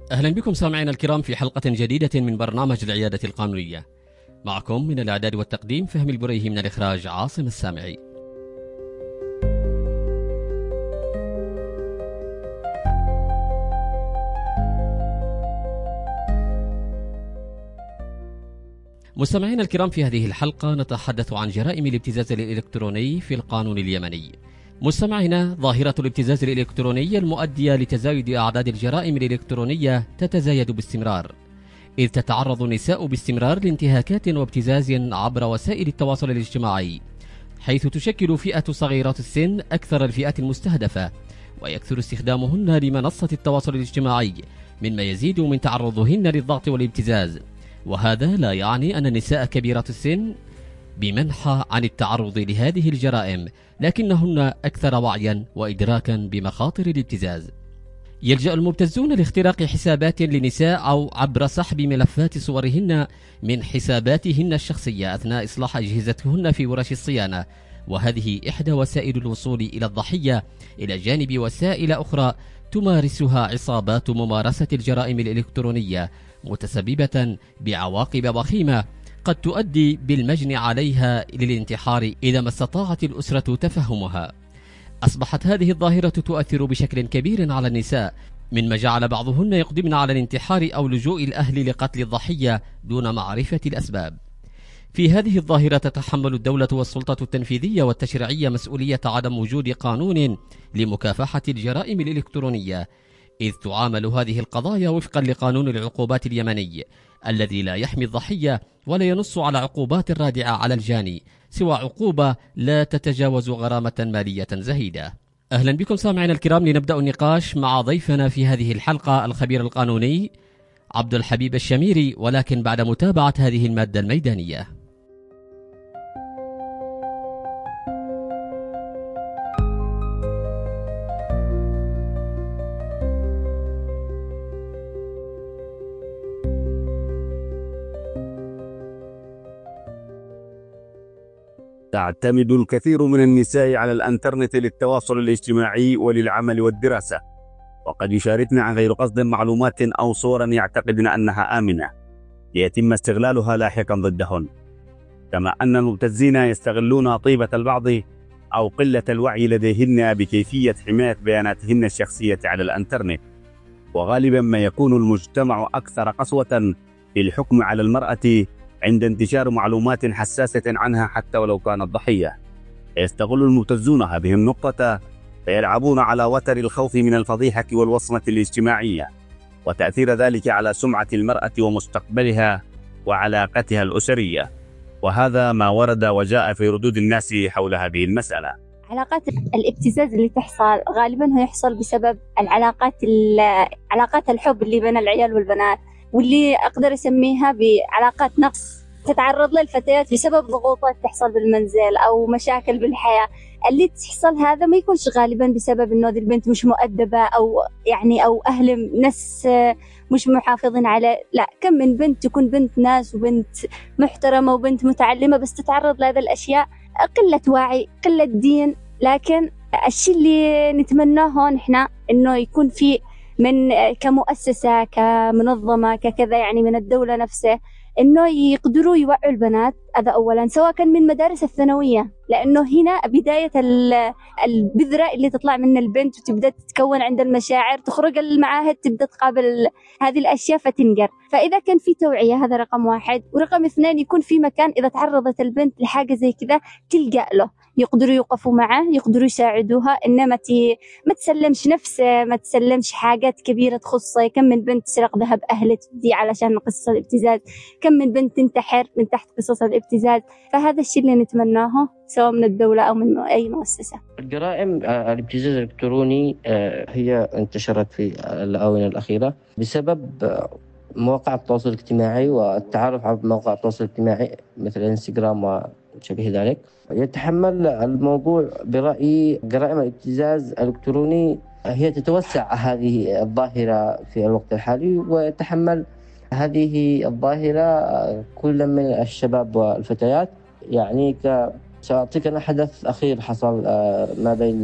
أهلا بكم سامعينا الكرام في حلقة جديدة من برنامج العيادة القانونية. معكم من الإعداد والتقديم فهمي البريهي، من الإخراج عاصم السامعي. مستمعينا الكرام، في هذه الحلقة نتحدث عن جرائم الابتزاز الإلكتروني في القانون اليمني. مستمعينا، ظاهرة الابتزاز الإلكتروني المؤدية لتزايد أعداد الجرائم الإلكترونية تتزايد باستمرار، إذ تتعرض النساء باستمرار لانتهاكات وابتزاز عبر وسائل التواصل الاجتماعي، حيث تشكل فئة صغيرات السن أكثر الفئات المستهدفة، ويكثر استخدامهن لمنصة التواصل الاجتماعي، مما يزيد من تعرضهن للضغط والابتزاز. وهذا لا يعني أن النساء كبيرات السن بمنحى عن التعرض لهذه الجرائم، لكنهن أكثر وعيا وإدراكا بمخاطر الابتزاز. يلجأ المبتزون لاختراق حسابات لنساء أو عبر سحب ملفات صورهن من حساباتهن الشخصية أثناء إصلاح أجهزتهن في ورش الصيانة، وهذه إحدى وسائل الوصول إلى الضحية، إلى جانب وسائل أخرى تمارسها عصابات ممارسة الجرائم الإلكترونية، متسببة بعواقب وخيمة قد تؤدي بالمجني عليها للانتحار إذا ما استطاعت الأسرة تفهمها. أصبحت هذه الظاهرة تؤثر بشكل كبير على النساء، مما جعل بعضهن يقدمن على الانتحار أو لجوء الأهل لقتل الضحية دون معرفة الأسباب. في هذه الظاهرة تتحمل الدولة والسلطة التنفيذية والتشريعية مسؤولية عدم وجود قانون لمكافحة الجرائم الإلكترونية، إذ تعامل هذه القضايا وفقا لقانون العقوبات اليمني الذي لا يحمي الضحية ولا ينص على عقوبات رادعة على الجاني، سوى عقوبة لا تتجاوز غرامة مالية زهيدة. أهلا بكم سامعينا الكرام، لنبدأ النقاش مع ضيفنا في هذه الحلقة الخبير القانوني عبد الحبيب الشميري، ولكن بعد متابعة هذه المادة الميدانية. تعتمد الكثير من النساء على الانترنت للتواصل الاجتماعي وللعمل والدراسة، وقد يشاركن عن غير قصد معلومات أو صورا يعتقدن أنها آمنة ليتم استغلالها لاحقا ضدهن، كما أن المبتزين يستغلون طيبة البعض أو قلة الوعي لديهن بكيفية حماية بياناتهن الشخصية على الانترنت. وغالبا ما يكون المجتمع أكثر قسوة في الحكم على المرأة عند انتشار معلومات حساسة عنها حتى ولو كانت ضحية. يستغل المبتزون هذه النقطة فيلعبون على وتر الخوف من الفضيحة والوصمة الاجتماعية، وتأثير ذلك على سمعة المرأة ومستقبلها وعلاقتها الأسرية، وهذا ما ورد وجاء في ردود الناس حول هذه المسألة. علاقات الابتزاز اللي تحصل غالبا هو يحصل بسبب علاقات الحب اللي بين العيال والبنات، واللي أقدر أسميها بعلاقات نقص تتعرض لها الفتيات بسبب ضغوطات تحصل بالمنزل أو مشاكل بالحياة. اللي تحصل هذا ما يكونش غالبا بسبب إنه ذي البنت مش مؤدبة أو أهل ناس مش محافظين على، لا، كم من بنت تكون بنت ناس وبنت محترمة وبنت متعلمة بس تتعرض لهذه الأشياء، قلة وعي، قلة دين. لكن الشيء اللي نتمناه هون إحنا إنه يكون في من كمؤسسة كمنظمة ككذا، يعني من الدولة نفسه، إنه يقدروا يوعوا البنات. هذا أولا، سواء كان من مدارس الثانوية، لأنه هنا بداية البذرة اللي تطلع من البنت وتبدأ تتكون عند المشاعر، تخرج المعاهد تبدأ تقابل هذه الأشياء فتنقر. فإذا كان في توعية، هذا رقم واحد. ورقم اثنين، يكون في مكان إذا تعرضت البنت لحاجة زي كذا تلجأ له، يقدروا يوقفوا معه، يقدروا يساعدوها، إنما ما تسلمش نفسه، ما تسلمش حاجات كبيرة تخصه. كم من بنت تسرق ذهب أهله دي علشان قصة الابتزاز، كم من بنت تنتحر من تحت قصص الابتزاز. فهذا الشيء اللي نتمناه سواء من الدولة أو من أي مؤسسة. الجرائم الابتزاز الإلكتروني هي انتشرت في الآونة الأخيرة بسبب مواقع التواصل الاجتماعي والتعرف على مواقع التواصل الاجتماعي مثل الانستغرام وشبه ذلك. يتحمل الموضوع برأيي جرائم الابتزاز الإلكتروني هي تتوسع هذه الظاهرة في الوقت الحالي، ويتحمل هذه الظاهرة كل من الشباب والفتيات. يعني سأعطيك أنا حدث أخير حصل ما بين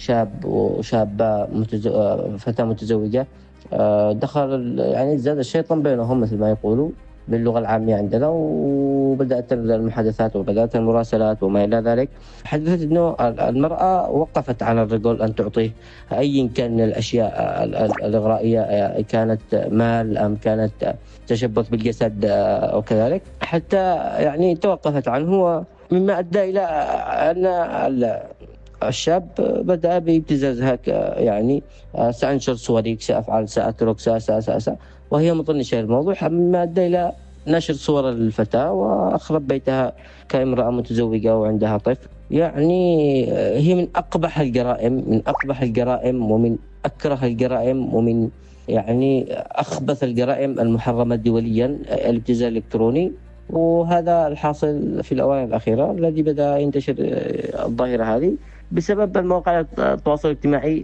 شاب وشابة فتاة متزوجة، دخل يعني زاد الشيطان بينهم مثل ما يقولوا باللغة العامية عندنا، وبدأت المحادثات وبدأت المراسلات وما إلى ذلك. حدثت أنه المرأة وقفت على الرجل أن تعطيه أي كان الأشياء الإغرائية، كانت مال أم كانت تشبث بالجسد أو كذلك، حتى يعني توقفت عنه، مما أدى إلى أن الشاب بدأ بابتزازها، يعني سأنشر صورك، سأفعل، سأترك، وهي مطنشة الموضوع، مما أدى إلى نشر صور الفتاة وأخرب بيتها كامرأة متزوجة وعندها طفل. يعني هي من أقبح الجرائم ومن أكره الجرائم ومن يعني أخبث الجرائم المحرمة دوليا، الابتزاز الإلكتروني. وهذا الحاصل في الأوائل الأخيرة الذي بدأ ينتشر الظاهرة هذه بسبب مواقع التواصل الاجتماعي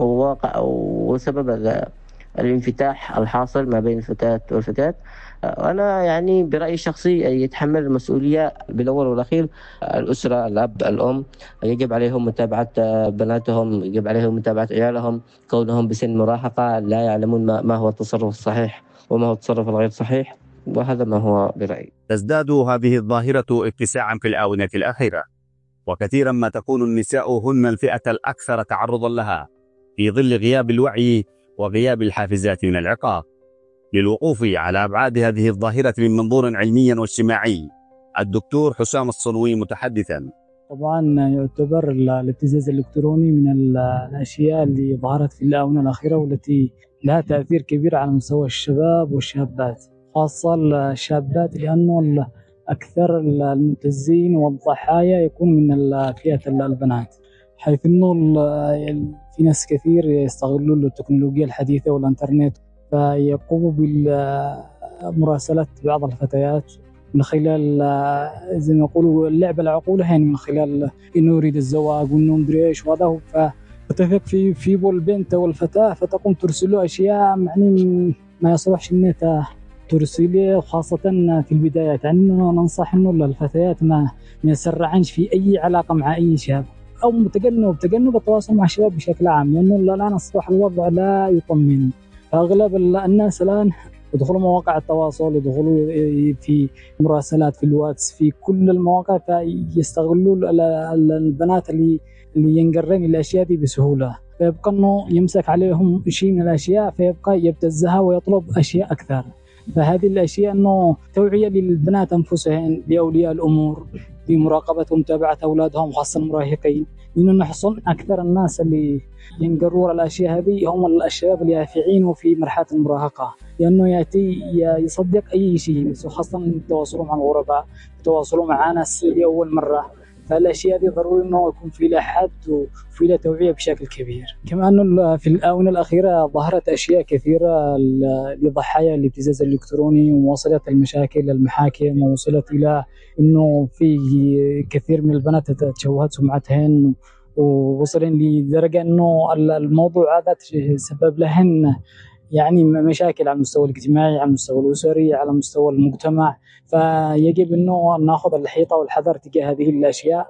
وسبب الانفتاح الحاصل ما بين الفتاة والفتاة. أنا يعني برأيي الشخصي يتحمل المسؤولية بالأول والأخير الأسرة، الأب، الأم. يجب عليهم متابعة بناتهم، يجب عليهم متابعة عيالهم، كونهم بسن مراهقة لا يعلمون ما هو التصرف الصحيح وما هو التصرف الغير صحيح، وهذا ما هو برأيي. تزداد هذه الظاهرة اتساعا في الآونة الأخيرة، وكثيرا ما تكون النساء هن الفئة الأكثر تعرضا لها في ظل غياب الوعي وغياب الحافزات من العقاب. للوقوف على أبعاد هذه الظاهرة من منظور علمي واجتماعي، الدكتور حسام الصنوي متحدثا. طبعا يعتبر الابتزاز الإلكتروني من الأشياء اللي ظهرت في الآونة الأخيرة والتي لها تأثير كبير على مستوى الشباب والشابات، خاصة الشابات، لأنه أكثر المبتزين والضحايا يكون من فئة البنات، حيث أنه في ناس كثير يستغلون التكنولوجيا الحديثة والإنترنت، فيقوموا بالمراسلة بعض الفتيات من خلال زي ما يقولوا اللعب العقولة، يعني من خلال إنه يريد الزواج وإنه مدري إيش، وهذا فتثق في البنت والفتاة، فتقوم ترسل له أشياء يعني ما يصلحش إن ترسله، خاصة في البدايات. يعني ننصح إنه الفتيات ما يسرعنش في أي علاقة مع أي شاب، أو تجنب التواصل مع الشباب بشكل عام، لأنه الآن أصبح الوضع لا يطمئن. فأغلب الناس الآن يدخلوا مواقع التواصل، يدخلوا في مراسلات في الواتس، في كل المواقع، فيستغلوا البنات اللي ينقرن الأشياء دي بسهولة، فيبقى إنه يمسك عليهم شيء من الأشياء، فيبقى يبتزها ويطلب أشياء أكثر. فهذه الأشياء إنه توعية للبنات أنفسهن، لأولياء الأمور، بمراقبة ومتابعة أولادهم خاصة المراهقين، لأنه نحصل أكثر الناس اللي ينقروا الأشياء هذه هم الشباب اليافعين وفي مرحلة المراهقة، لأنه يأتي يصدق أي شيء، بس خاصة يتواصلوا مع الغرباء، يتواصلوا مع ناس لأول مرة. فالأشياء دي ضروري إنه يكون في لها حد وفي لها توعية بشكل كبير. كما أنه في الآونة الأخيرة ظهرت أشياء كثيرة لضحايا الابتزاز الإلكتروني، ووصلت المشاكل للمحاكم، ووصلت إلى إنه في كثير من البنات تشوهت سمعتهن، ووصلن لدرجة إنه الموضوع هذا سبب لهن يعني مشاكل على المستوى الاجتماعي، على المستوى الأسري، على مستوى المجتمع. فيجب إنه نأخذ الحيطة والحذر تجاه هذه الأشياء،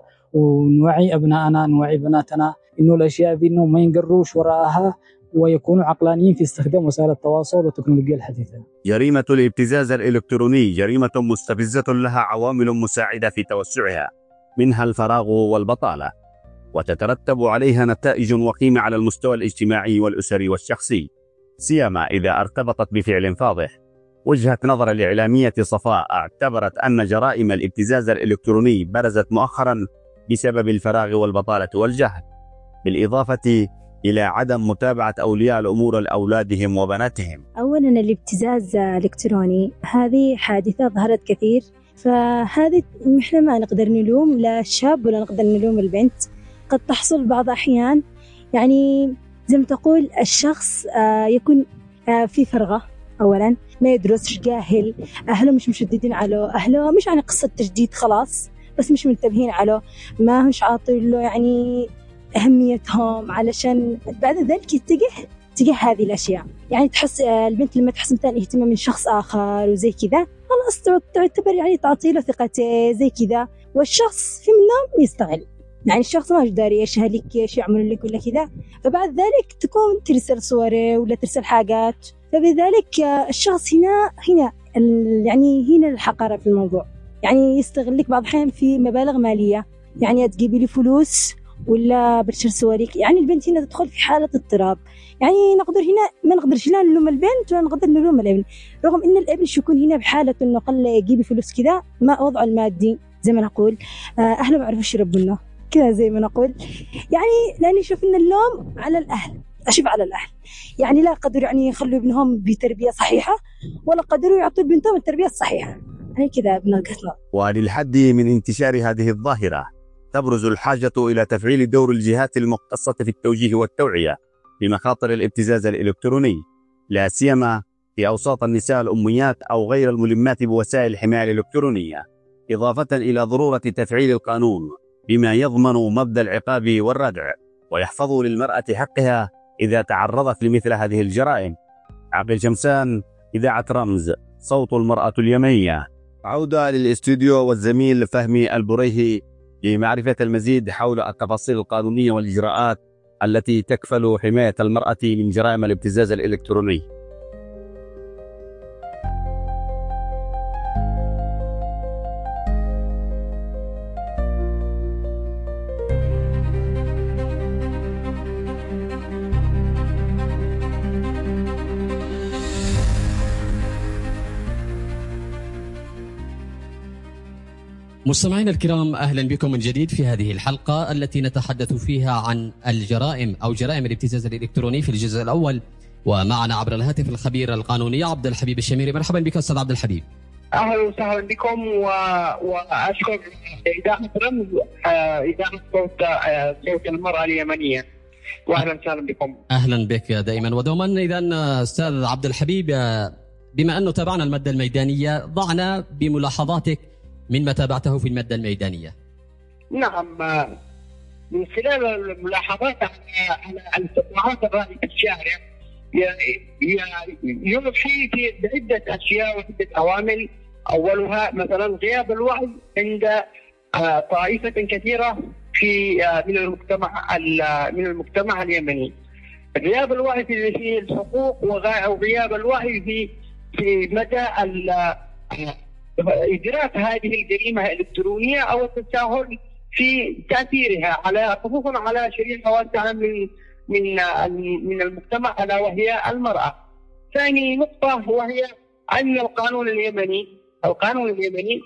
ونوعي أبنائنا، نوعي بناتنا إنه الأشياء ذي إنه ما ينقروش وراءها، ويكونوا عقلانيين في استخدام وسائل التواصل والتكنولوجيا الحديثة. جريمة الابتزاز الإلكتروني جريمة مستفزة لها عوامل مساعدة في توسعها، منها الفراغ والبطالة، وتترتب عليها نتائج وخيمة على المستوى الاجتماعي والأسري والشخصي، سيما إذا ارتبطت بفعل فاضح. وجهة نظر الإعلامية صفاء اعتبرت أن جرائم الابتزاز الإلكتروني برزت مؤخرا بسبب الفراغ والبطالة والجهل، بالإضافة إلى عدم متابعة أولياء الأمور لأولادهم وبناتهم. أولا الابتزاز الإلكتروني هذه حادثة ظهرت كثير، فهذه إحنا ما نقدر نلوم لا الشاب ولا نقدر نلوم البنت، قد تحصل بعض أحيان. يعني زي ما تقول الشخص يكون في فرغة، أولا ما يدرسش، جاهل، أهله مش مشددين عليه، أهله مش يعني قصة تجديد خلاص، بس مش منتبهين عليه، ما مش عاطين له يعني أهميتهم، علشان بعد ذلك يتجه هذه الأشياء. يعني تحس البنت لما تحس مثلا اهتمام من شخص آخر وزي كذا، خلاص تعتبر يعني تعطي له ثقته زي كذا، والشخص في منهم يستغل. يعني الشخص ما داري ايش اهلك ايش يعملوا لك ولا كذا، فبعد ذلك تكون ترسل صور ولا ترسل حاجات، فبذلك الشخص هنا يعني هنا الحقارة في الموضوع، يعني يستغلك بعض الأحيان في مبالغ مالية، يعني تجيبي لي فلوس ولا برسل صورك، يعني البنت هنا تدخل في حالة اضطراب. يعني نقدر هنا ما نقدرش لا نلوم البنت ولا نقدر نلوم الابن، رغم ان الابن يكون هنا بحالة انه قل يجيب فلوس كذا، ما وضعه المادي زي ما نقول اهله ما عرفوش يربونا كذا زي ما نقول، يعني لاني اشوف ان اللوم على الاهل، اشوف على الاهل، يعني لا قدروا يعني يخلوا ابنهم بتربية صحيحة ولا قدروا يعطوا بنتهم التربية الصحيحة، هي كذا بنقصنا. وللحد من انتشار هذه الظاهرة تبرز الحاجة إلى تفعيل دور الجهات المختصة في التوجيه والتوعية بمخاطر الابتزاز الإلكتروني، لا سيما في أوساط النساء الأميات أو غير الملمات بوسائل الحماية الإلكترونية، إضافة إلى ضرورة تفعيل القانون بما يضمن مبدأ العقاب والردع ويحفظ للمرأة حقها إذا تعرضت لمثل هذه الجرائم. عقيل شمسان، إذاعة رمز، صوت المرأة اليمنية. عودة للاستوديو والزميل فهمي البريهي لمعرفة المزيد حول التفاصيل القانونية والإجراءات التي تكفل حماية المرأة من جرائم الابتزاز الإلكتروني. مستمعينا الكرام، أهلا بكم من جديد في هذه الحلقة التي نتحدث فيها عن الجرائم أو جرائم الابتزاز الإلكتروني في الجزء الأول، ومعنا عبر الهاتف الخبير القانوني عبد الحبيب الشميري. مرحبا بك أستاذ عبد الحبيب. أهلا وسهلا بكم، وأشكر إذاعة رمز، إذاعة صوت المرأة اليمنية، وأهلا وسهلا بكم. أهلا بك دائما ودوما. إذا أستاذ عبد الحبيب، بما أنه تابعنا المادة الميدانية، ضعنا بملاحظاتك من ما تابعته في المادة الميدانية. نعم، من خلال الملاحظات على استطلاعات الرأي في الشارع يوحي في عدة أشياء وعدة عوامل. أولها مثلا غياب الوعي عند طائفة كثيرة من المجتمع اليمني، غياب الوعي في الحقوق، وغياب الوعي في مدى إدراك هذه الجريمة الإلكترونية أو التساهل في تأثيرها خصوصا على شريحة واسعة من المجتمع، ألا وهي المرأة. ثاني نقطة وهي أن القانون اليمني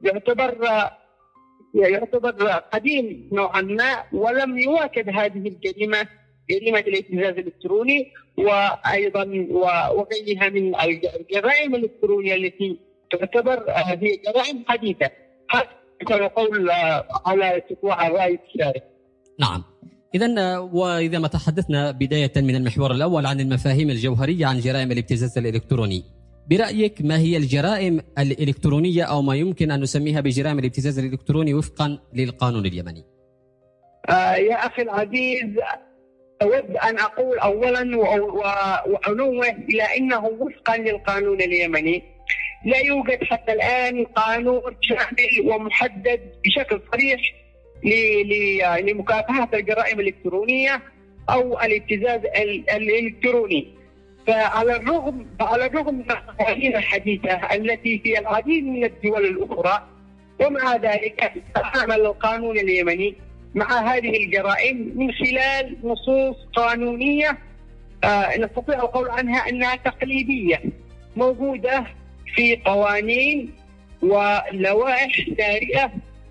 يعتبر قديم نوعا ما، ولم يواكب هذه جريمة الابتزاز الإلكتروني، وأيضا وغيرها من الجرائم الإلكترونية التي تعتبر هي جرائم حديثة، حتى نقول على استطلاع الرأي في الشارع. نعم. وإذا ما تحدثنا بداية من المحور الأول عن المفاهيم الجوهرية عن جرائم الابتزاز الإلكتروني، برأيك ما هي الجرائم الإلكترونية أو ما يمكن أن نسميها بجرائم الابتزاز الإلكتروني وفقا للقانون اليمني؟ يا أخي العزيز، أود أن أقول أولا وأنوه إلى أنه وفقا للقانون اليمني لا يوجد حتى الآن قانون شامل ومحدد بشكل صريح لمكافحة الجرائم الإلكترونية أو الابتزاز الإلكتروني. فعلى الرغم من القوانين الحديثة التي في العديد من الدول الأخرى، ومع ذلك تعامل القانون اليمني مع هذه الجرائم من خلال نصوص قانونية نستطيع القول عنها أنها تقليدية، موجودة في قوانين ولوائح سارية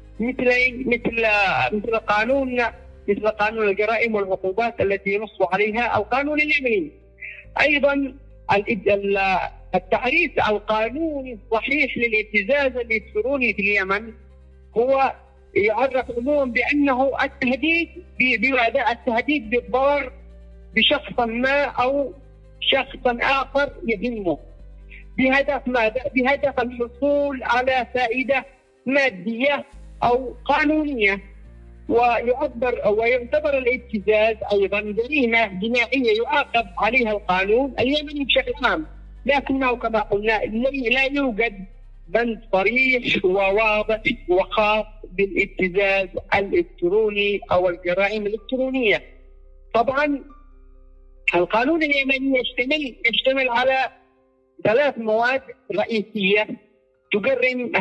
مثل قانون الجرائم والعقوبات التي ينص عليها القانون اليمني. أيضا التعريف القانوني الصحيح للابتزاز الإلكتروني في اليمن هو يعرف عموما بأنه التهديد بالضرر بشخص ما أو شخص آخر يهمه بهدف ماذا؟ بهدف الحصول على فائدة مادية أو قانونية. ويعتبر الابتزاز أيضا جريمة جنائية يعاقب عليها القانون اليمني بشكل عام، لكنه كما قلنا لا يوجد بند صريح وواضح وخاص بالابتزاز الإلكتروني أو الجرائم الإلكترونية. طبعا القانون اليمني يشتمل على 3 مواد رئيسية تجرم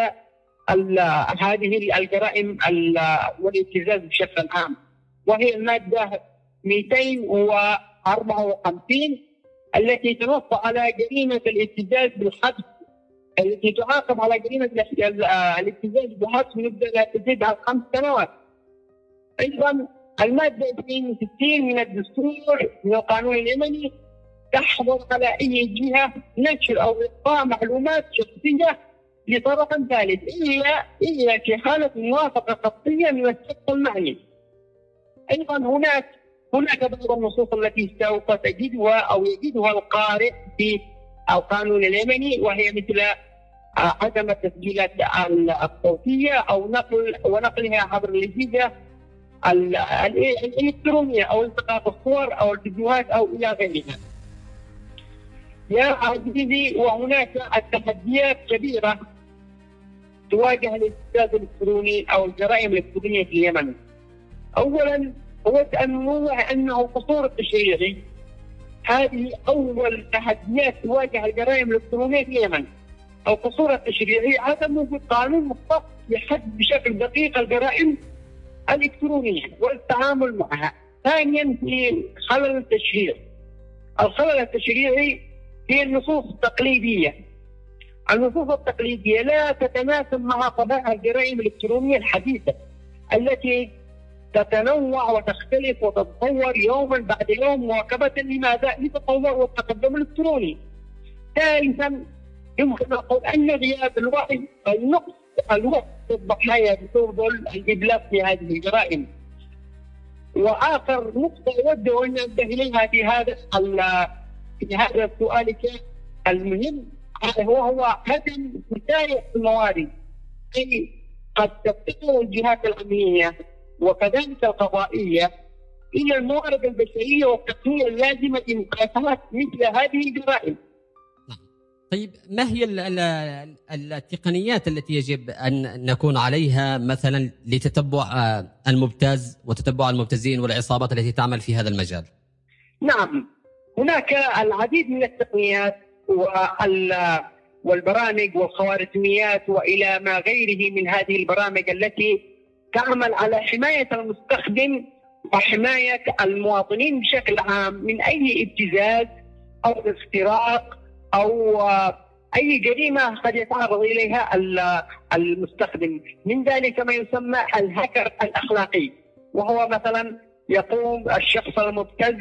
هذه الجرائم والابتزاز بشكل عام، وهي المادة 254 التي تنص على جريمة الابتزاز بالحبس، التي تعاقب على جريمة الابتزاز بالحبس من لا تزيد عن 5 سنوات. أيضا المادة 62 من الدستور من القانون اليمني تحظر على أي جهة نشر أو إلقاء معلومات شخصية لطرف ثالث إلا في حالة موافقة قطعية من الشخص المعني. أيضا هناك بعض النصوص التي سوف تجدها أو يجدها القارئ في القانون اليمني، وهي مثل عدم التسجيلات الصوتية أو نقلها عبر الأجهزة الإلكترونية أو التقاط الصور أو الفيديوهات أو إلى غيرها. يا عزيزي، وهناك التحديات كبيرة تواجه الابتزاز الإلكتروني أو الجرائم الإلكترونية في اليمن. أولا أود أن نوضح أنه القصور التشريعي هذه أول تحديات تواجه الجرائم الإلكترونية في اليمن. القصور التشريعي عدم وجود قانون مختص يحدد بشكل دقيق الجرائم الإلكترونية والتعامل معها. ثانيا في خلل التشريع. الخلل التشريعي هي النصوص التقليدية. النصوص التقليدية لا تتناسب مع طبيعة الجرائم الإلكترونية الحديثة التي تتنوع وتختلف وتتطور يوما بعد يوم مواكبة لماذا؟ لتطور والتقدم الإلكتروني. ثالثا يمكن أن نقول أن غياب الوعي النقص الوقت الضحايا بسبب الإبلاغ في هذه الجرائم. وآخر نقطة أود أن أنتبه إليها في هذا سؤالك المهم وهو عدم كفاية الموارد. أي قد تفتقر الجهات الأمنية وكذلك القضائية إلى الموارد البشرية والتقنية اللازمة لمكافحة مثل هذه الجرائم. طيب، ما هي التقنيات التي يجب أن نكون عليها مثلا لتتبع المبتز وتتبع المبتزين والعصابات التي تعمل في هذا المجال؟ نعم، هناك العديد من التقنيات والبرامج والخوارزميات وإلى ما غيره من هذه البرامج التي تعمل على حماية المستخدم وحماية المواطنين بشكل عام من أي ابتزاز أو اختراق أو أي جريمة قد يتعرض إليها المستخدم. من ذلك ما يسمى الهكر الأخلاقي، وهو مثلا يقوم الشخص المبتز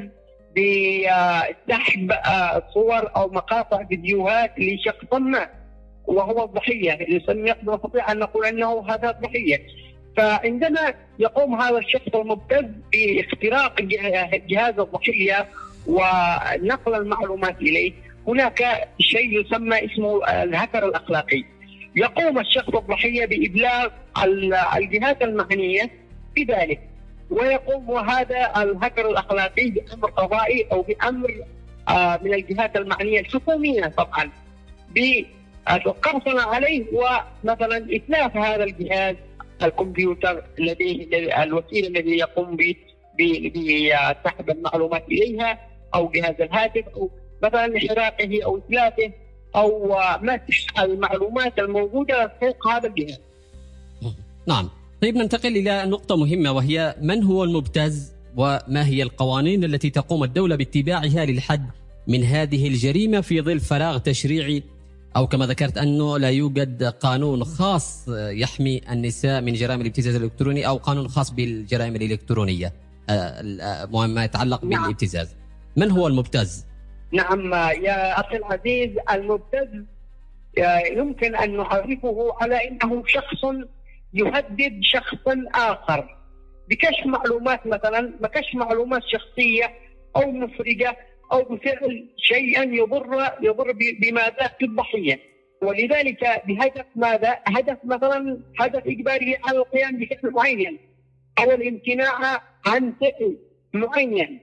بسحب صور أو مقاطع فيديوهات لشخص ما وهو الضحية، نستطيع أن نقول أنه هذا الضحية. فعندما يقوم هذا الشخص المبتز باختراق جهاز الضحية ونقل المعلومات إليه، هناك شيء يسمى اسمه الهكر الأخلاقي. يقوم الشخص الضحية بإبلاغ الجهات المعنية بذلك، ويقوم هذا الهكر الأخلاقي بأمر قضائي أو بأمر من الجهات المعنية الحكومية طبعا بالقرصنة عليه ومثلا إتلاف هذا الجهاز الكمبيوتر الوسيلة الذي يقوم بسحب المعلومات إليها أو جهاز الهاتف أو مثلا إحراقه أو إتلافه أو مسح المعلومات الموجودة فوق هذا الجهاز. نعم. طيب، ننتقل إلى نقطة مهمة، وهي من هو المبتز وما هي القوانين التي تقوم الدولة باتباعها للحد من هذه الجريمة في ظل فراغ تشريعي، أو كما ذكرت أنه لا يوجد قانون خاص يحمي النساء من جرائم الابتزاز الإلكتروني أو قانون خاص بالجرائم الإلكترونية ما يتعلق بالابتزاز. من هو المبتز؟ نعم يا أخي العزيز، المبتز يمكن أن نعرفه على أنه شخص يهدد شخصا آخر بكشف معلومات، مثلا بكشف معلومات شخصية أو مفرجة أو بفعل شيئا يضر بماذا الضحية، ولذلك بهدف ماذا؟ هدف مثلا هدف إجباري على القيام بفعل معين أو الامتناع عن فعل معين.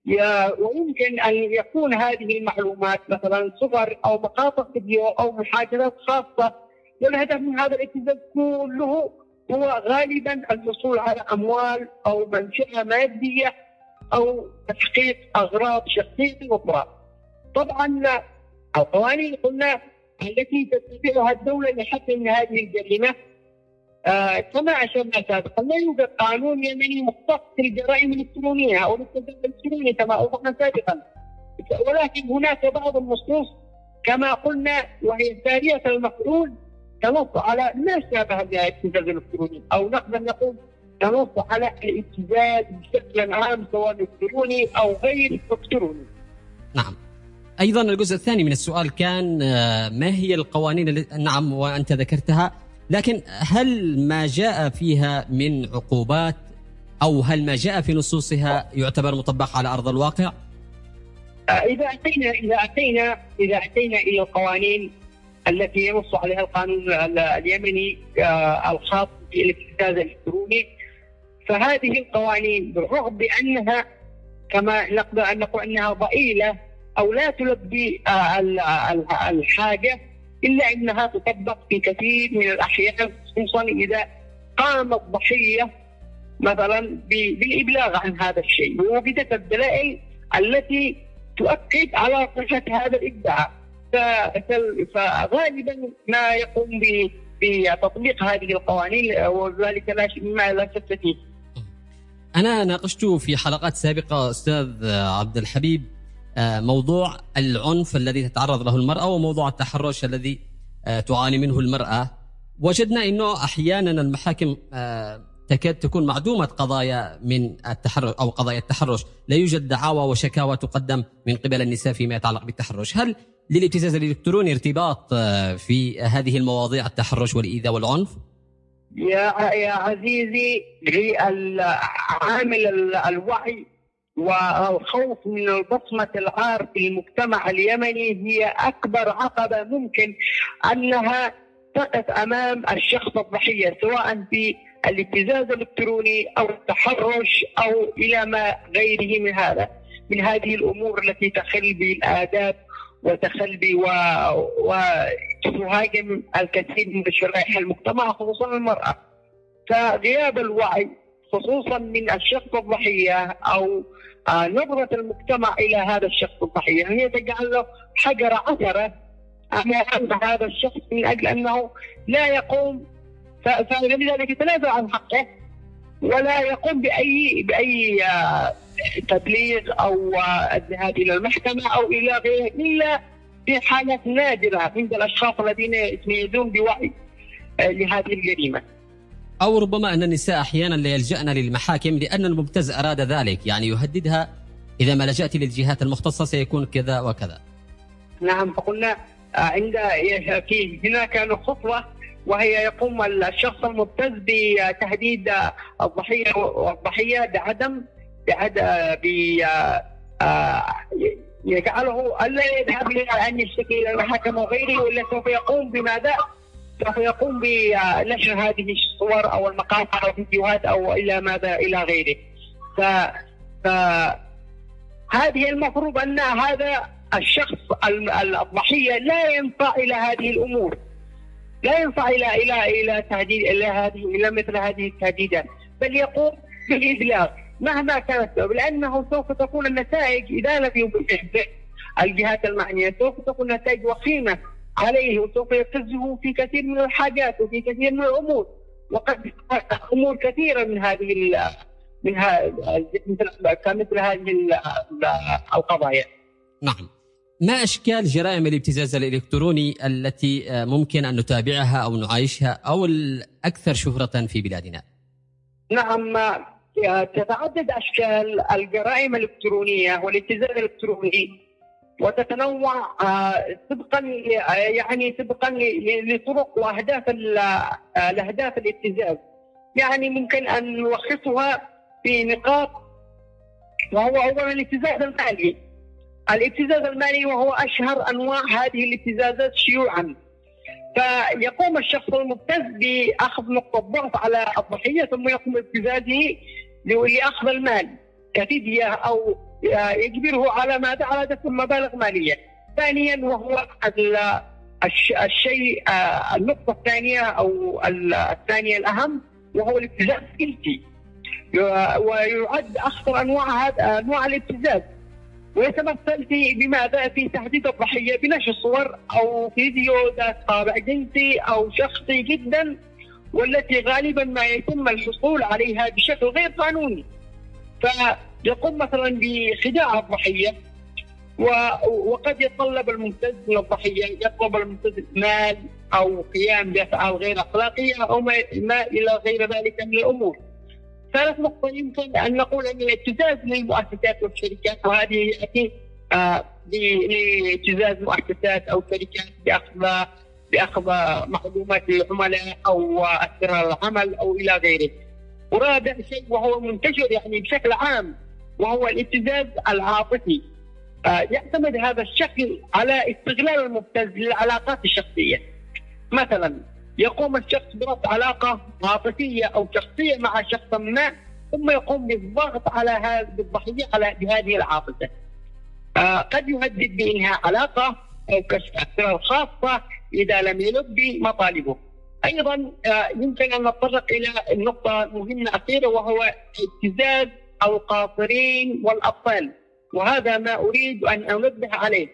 ويمكن أن يكون هذه المعلومات مثلا صور أو مقاطع فيديو أو محاكاة خاصة، والهدف من هذا الابتزاز كله هو غالبا الحصول على أموال أو منشأة مادية أو تحقيق أغراض شخصية أخرى. طبعا القوانين قلنا التي تتبعها الدولة لحسم هذه الجريمة كما أشرنا سابقا لا يوجد قانون يمني مختص بالجرائم الإلكترونية أو الابتزاز الإلكتروني كما أوضحنا سابقا، ولكن هناك بعض النصوص كما قلنا وهي سارية المفعول تنص على ما شابه الابتزاز الإلكتروني، أو نقدر نقول تنص على الابتزاز بشكل عام سواء إلكتروني أو غير إلكتروني. نعم. أيضا الجزء الثاني من السؤال كان ما هي القوانين نعم وأنت ذكرتها، لكن هل ما جاء فيها من عقوبات أو هل ما جاء في نصوصها يعتبر مطبق على أرض الواقع؟ إذا أتينا إلى القوانين التي ينص عليها القانون اليمني الخاص بالابتزاز الإلكتروني، فهذه القوانين بالرغم بأنها كما نقدر أن نقول أنها ضئيلة أو لا تلبي الحاجة، إلا أنها تطبق في كثير من الأحيان، خصوصا إذا قام الضحية مثلا بالإبلاغ عن هذا الشيء ووجدت الدلائل التي تؤكد على صحة هذا الادعاء، فغالبا ما يقوم بتطبيق هذه القوانين وذلك لا شك فيه. أنا ناقشت في حلقات سابقة أستاذ عبد الحبيب موضوع العنف الذي تتعرض له المرأة وموضوع التحرش الذي تعاني منه المرأة. وجدنا أنه أحيانا المحاكم تكاد تكون معدومة قضايا من التحرش أو قضايا التحرش، لا يوجد دعاوى وشكاوى تقدم من قبل النساء فيما يتعلق بالتحرش. هل للابتزاز الإلكتروني ارتباط في هذه المواضيع التحرش والإيذاء والعنف؟ يا عزيزي، عامل الوعي والخوف من البصمة العار في المجتمع اليمني هي أكبر عقبة ممكن أنها تقف أمام الشخص الضحية، سواء في الابتزاز الإلكتروني أو التحرش أو إلى ما غيره من هذه الأمور التي تخل بالآداب وتخل وتهاجم الكثير من شرائح المجتمع خصوصا المرأة. فغياب الوعي خصوصا من الشخص الضحية أو نظرة المجتمع إلى هذا الشخص الضحية هي تجعل له حجر عثرة أمام هذا الشخص من أجل أنه لا يقوم، فلذلك يتنازل عن حقه ولا يقوم بأي تبليغ أو الذهاب إلى المحكمة أو إلى غيره إلا في حالات نادرة عند الأشخاص الذين يتميزون بوعي لهذه الجريمة. أو ربما أن النساء أحيانا لا يلجأن للمحاكم لأن المبتز أراد ذلك، يعني يهددها إذا ما لجأت للجهات المختصة سيكون كذا وكذا. نعم، فقلنا هناك خطوة وهي يقوم الشخص المبتز بتهديد الضحية والضحية يجعله ألا يذهب أن يشتكي إلى المحاكم وغيره، ولا سوف يقوم بماذا؟ سوف يقوم بنشر هذه الصور أو المقاطع أو الفيديوهات أو إلى ماذا إلى غيره. فهذه المفروض أن هذا الشخص الضحية لا ينفع إلى هذه الأمور، لا ينفع إلى تهديد إلى مثل هذه التهديدات، بل يقوم بالإبلاغ مهما كانت، لأنه سوف تكون النتائج إذا لم يبلغ الجهات المعنية سوف تكون نتائج وخيمة عليه وسوف يبتزه في كثير من الحاجات وفي كثير من الأمور، وقد أمور كثيرة مثل هذه القضايا. نعم. ما أشكال جرائم الابتزاز الإلكتروني التي ممكن أن نتابعها أو نعايشها أو الأكثر شهرة في بلادنا؟ نعم، تتعدد أشكال الجرائم الإلكترونية والابتزاز الإلكتروني وتتنوع طبقا لطرق وأهداف الأهداف الابتزاز. يعني ممكن أن نلخصها في نقاط، وهو أولا الابتزاز المالي. الابتزاز المالي وهو أشهر أنواع هذه الابتزازات شيوعا. فيقوم الشخص المبتز بأخذ نقطة ضغط على الضحية ثم يقوم بابتزازه لأخذ المال كفدية أو يجبره على ماذا؟ على دفع مبالغ مالية. ثانيا وهو الشيء النقطة الثانية أو الثانية الأهم وهو الابتزاز الجنسي، ويعد أخطر أنواع الابتزاز، ويتمثل بماذا؟ في تهديد الضحية بنشر صور أو فيديو ذات طابع جنسي أو شخصي جدا، والتي غالبا ما يتم الحصول عليها بشكل غير قانوني. فيقوم مثلا بخداع الضحية، وقد يطلب المبتز من الضحية يطلب المبتز مال أو قيام بأفعال غير أخلاقية أو ما إلى غير ذلك من الأمور. ثالث نقطة يمكن أن نقول أن الابتزاز للمؤسسات والشركات، وهذه يأتي لابتزاز مؤسسات أو شركات بأخذ معلومات العملاء أو أسرار العمل أو إلى غيره. ورابع شيء وهو منتشر يعني بشكل عام وهو الابتزاز العاطفي. يعتمد هذا الشكل على استغلال المبتز للعلاقات الشخصية. مثلا يقوم الشخص بربط علاقة عاطفية أو شخصية مع شخص ما، ثم يقوم بالضغط على الضحية بهذه العاطفة. قد يهدد بإنهاء علاقة أو كشف أسرار خاصة إذا لم يلبي مطالبه. أيضا يمكن أن نتطرق إلى النقطة المهمة أخيرة وهو ابتزاز القاصرين والأطفال، وهذا ما أريد أن أنبه عليه.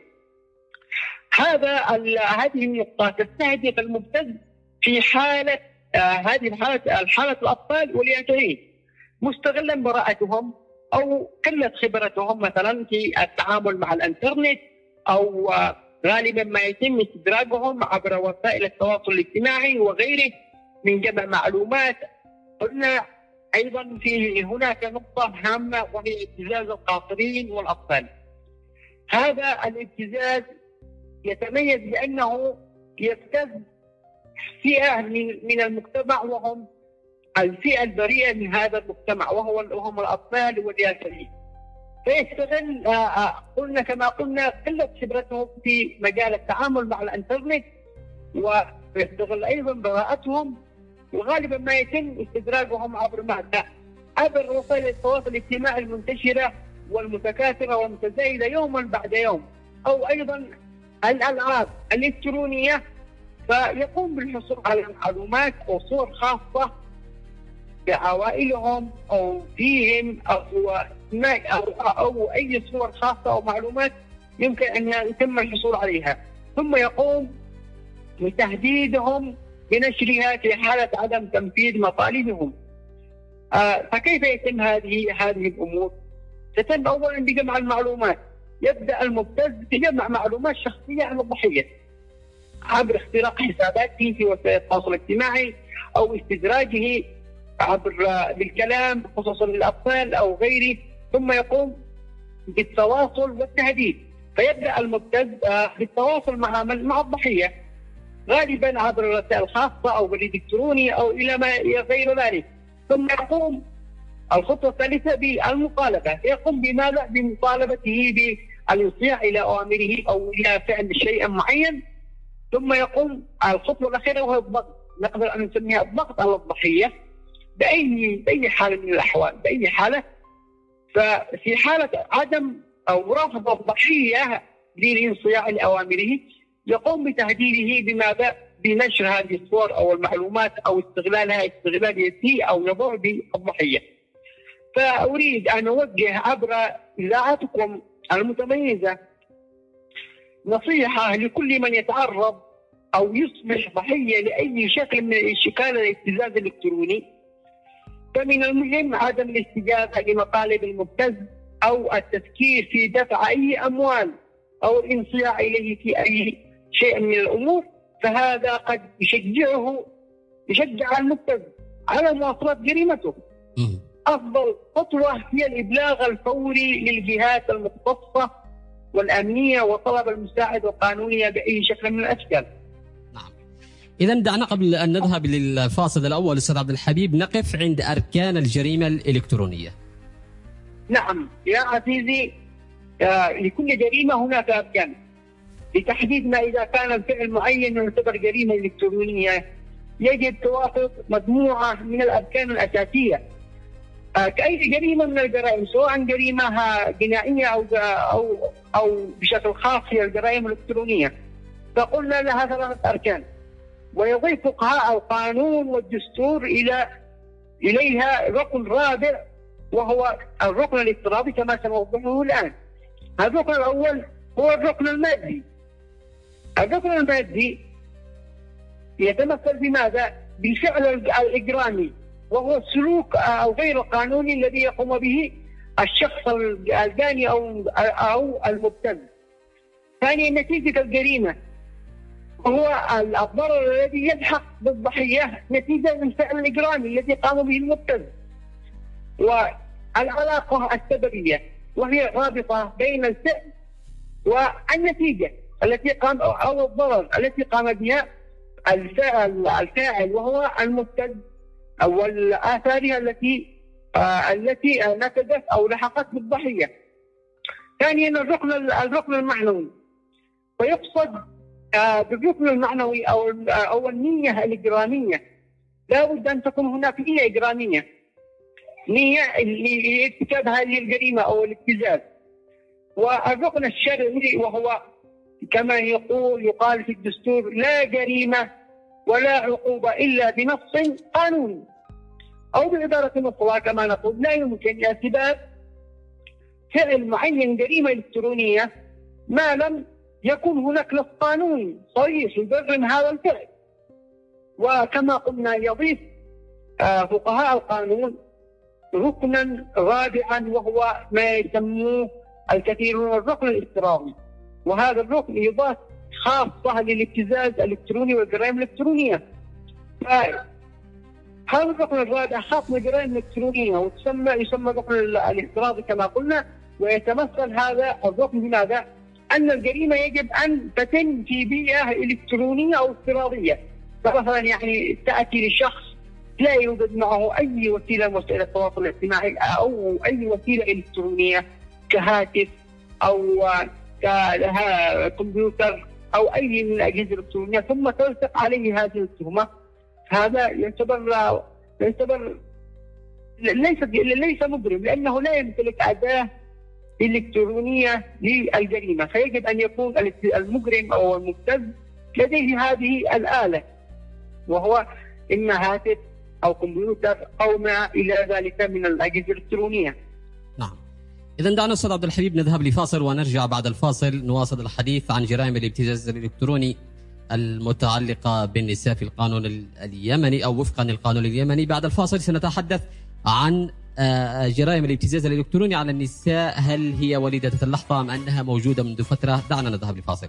هذه النقطة تستهدف المبتز في حالة الحالة الأطفال واليتيمين، مستغلا براءتهم أو قلة خبرتهم مثلا في التعامل مع الإنترنت، أو غالبا ما يتم استدراجهم عبر وسائل التواصل الاجتماعي وغيره من جمع معلومات. قلنا أيضا في هناك نقطة هامة وهي ابتزاز القاصرين والأطفال. هذا الابتزاز يتميز بأنه يبتز فئة من المجتمع، وهم الفئة البريئة من هذا المجتمع وهم الأطفال واليتيمين. فيستغل قلنا كما قلنا قلة خبرتهم في مجال التعامل مع الإنترنت، ويستغل أيضا براءتهم، وغالبا ما يتم استدراجهم عبر ماذا؟ عبر وسائل التواصل الاجتماعي المنتشرة والمتكاثرة والمتزايدة يوما بعد يوم، أو أيضا الألعاب الإلكترونية. فيقوم بالحصول على معلومات أو صور خاصة بعوائلهم أو فيهم أو أي صور خاصة أو معلومات يمكن أن يتم الحصول عليها، ثم يقوم بتهديدهم بنشرها في حالة عدم تنفيذ مطالبهم. فكيف يتم هذه الأمور؟ تتم أولا بجمع المعلومات. يبدأ المبتز بجمع معلومات شخصية عن الضحية عبر اختراق حساباته في وسائل التواصل الاجتماعي أو استدراجه بالكلام خصوصا للأطفال أو غيره، ثم يقوم بالتواصل والتهديد. فيبدأ المبتز بالتواصل مع الضحية غالبا عبر الرسائل الخاصة أو بريد إلكتروني أو إلى ما غير ذلك، ثم يقوم الخطوة الثالثة بالمطالبة. يقوم بماذا؟ بمطالبته بالانصياع إلى أوامره أو إلى فعل شيء معين، ثم يقوم الخطوة الأخيرة وهو الضغط. نقدر أن نسميها الضغط على الضحية بأي حالة من الأحوال، بأي حالة. ففي حالة عدم أو رفض الضحية للانصياع لأوامره يقوم بتهديده بماذا؟ بنشر هذه الصور أو المعلومات أو استغلالها استغلال يسيء أو يضر بالضحية. فأريد أن أوجه عبر إذاعتكم المتميزة نصيحة لكل من يتعرض أو يصبح ضحية لأي شكل من أشكال الابتزاز الإلكتروني. فمن المهم عدم الاستجابة لمطالب المبتز أو التفكير في دفع أي أموال أو الانصياع إليه في أي شيء من الأمور، فهذا قد يشجع المبتز على مواصلة جريمته. أفضل خطوة هي الإبلاغ الفوري للجهات المختصة والأمنية وطلب المساعدة القانونية بأي شكل من الأشكال. نعم. إذا دعنا قبل أن نذهب للفاصل الأول أستاذ عبد الحبيب نقف عند أركان الجريمة الإلكترونية. نعم يا عزيزي، لكل جريمة هناك أركان. لتحديد ما إذا كان الفعل معين يعتبر جريمة إلكترونية يجب توافق مجموعة من الأركان الأساسية. كأي جريمة من الجرائم، سواء جريمة جنائية أو بشكل خاص هي الجرائم الإلكترونية، فقلنا لها 3 أركان، ويضيف فقهاء القانون والدستور إليها ركن رابع، وهو الركن الافتراضي كما سنوضحه الآن. الركن الأول هو الركن المادي. الركن المادي يتمثل بماذا؟ بالفعل الإجرامي، وهو السلوك أو غير القانوني الذي يقوم به الشخص الجاني أو المبتز. ثانيا نتيجة الجريمة، وهو الضرر الذي يلحق بالضحية نتيجة من الفعل الإجرامي الذي قام به المبتز. والعلاقة السببية، وهي رابطة بين الفعل والنتيجة التي قام أو الضرر التي قام بها الفاعل وهو المبتز، أو الآثار التي نتجت أو لحقت بالضحية. ثانيا الركن المعنوي، ويقصد بالركن المعنوي أو النية الإجرامية. لا بد أن تكون هناك نية إجرامية، نية لارتكاب هذه الجريمة أو الابتزاز. والركن الشرعي، وهو كما يقال في الدستور: لا جريمة ولا عقوبة إلا بنص قانوني، أو بعبارة أخرى كما نقول: لا يمكن اعتبار فعل معين جريمة إلكترونية ما لم يكون هناك نص قانوني صريح يبرم هذا الفعل. وكما قلنا يضيف فقهاء القانون ركنا رابعا، وهو ما يسموه الكثيرون الركن الافتراضي، وهذا الركن يضاف خاصة للابتزاز الإلكتروني والجرائم الإلكترونية. هذا الركن الرابع خاص بالجرائم الإلكترونية، يسمى الركن الافتراضي كما قلنا. ويتمثل هذا الركن بماذا؟ أن الجريمة يجب أن تتم في بيئة إلكترونية أو افتراضية. فمثلا يعني تأتي لشخص لا يوجد معه أي وسيلة من وسائل التواصل الاجتماعي أو أي وسيلة إلكترونية كهاتف أو كمبيوتر أو أي من الأجهزة الإلكترونية، ثم تلصق عليه هذه التهمة، هذا يعتبر ليس مجرم، لأنه لا يمتلك أداة إلكترونية للجريمة. فيجب أن يكون المجرم أو المبتز لديه هذه الآلة، وهو إما هاتف أو كمبيوتر أو ما إلى ذلك من الأجهزة الإلكترونية. نعم. إذن دعنا أستاذ عبد الحليم نذهب لفاصل، ونرجع بعد الفاصل نواصل الحديث عن جرائم الابتزاز الإلكتروني المتعلقة بالنساء في القانون اليمني أو وفقا للقانون اليمني. بعد الفاصل سنتحدث عن جرائم الابتزاز الإلكتروني على النساء، هل هي وليدة اللحظة أم أنها موجودة منذ فترة؟ دعنا نذهب لفاصل.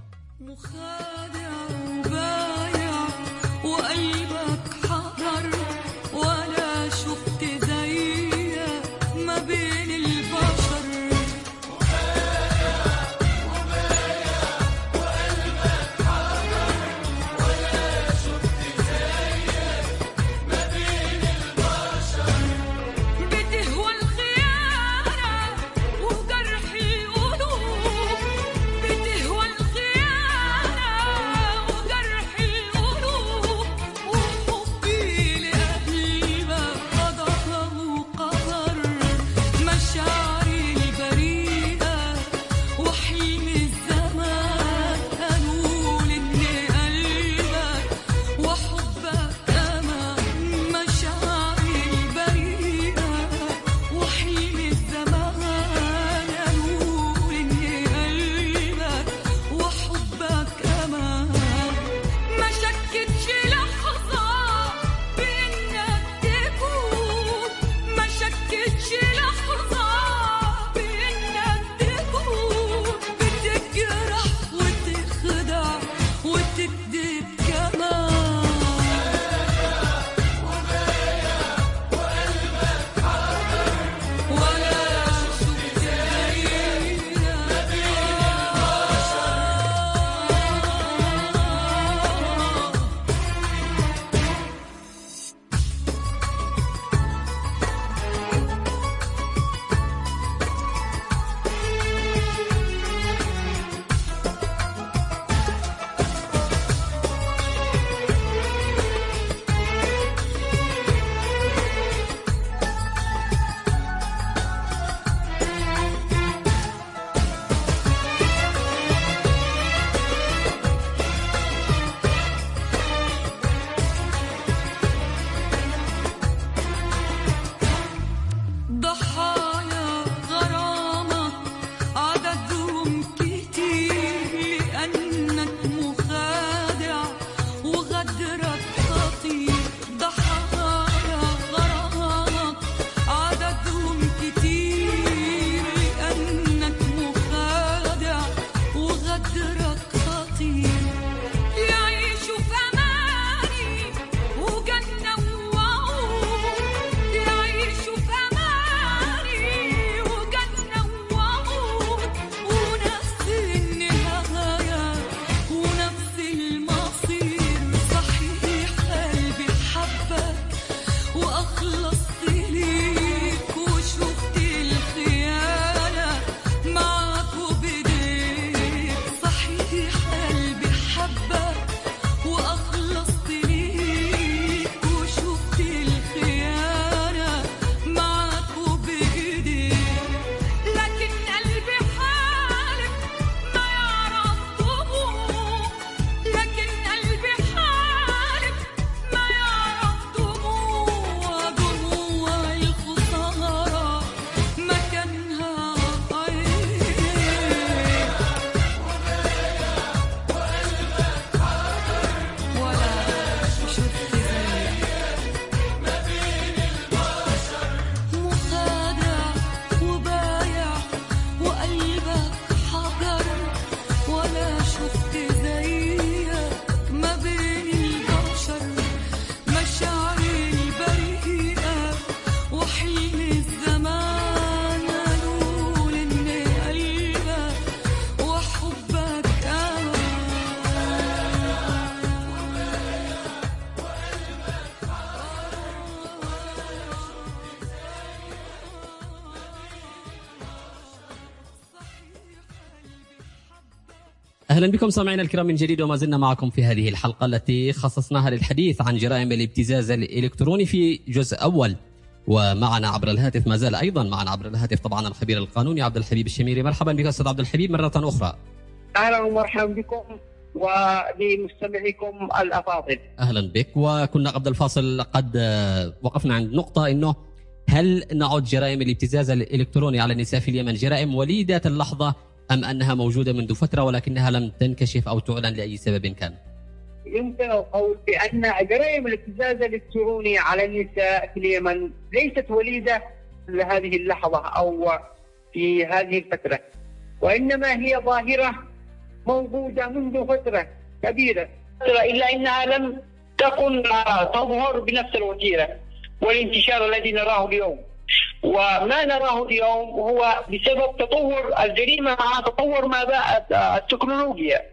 أهلا بكم سامعينا الكرام من جديد، وما زلنا معكم في هذه الحلقة التي خصصناها للحديث عن جرائم الابتزاز الإلكتروني في جزء أول. ومعنا عبر الهاتف، ما زال أيضا معنا عبر الهاتف طبعا الخبير القانوني عبد الحبيب الشميري. مرحبا بك أستاذ عبد الحبيب مرة أخرى. أهلا ومرحبا بكم ولمستمعيكم الأفاضل. أهلا بك. وكنا قبل الفاصل قد وقفنا عند نقطة إنه هل نعد جرائم الابتزاز الإلكتروني على النساء في اليمن جرائم وليدة اللحظة أم أنها موجودة منذ فترة ولكنها لم تنكشف أو تعلن لأي سبب كان؟ يمكن القول بأن جرائم الابتزاز الإلكتروني على النساء في اليمن ليست وليدة لهذه اللحظة أو في هذه الفترة، وإنما هي ظاهرة موجودة منذ فترة كبيرة، إلا أنها لم تكن تظهر بنفس الوتيرة والانتشار الذي نراه اليوم. وما نراه اليوم هو بسبب تطور الجريمة مع تطور ماذا التكنولوجيا،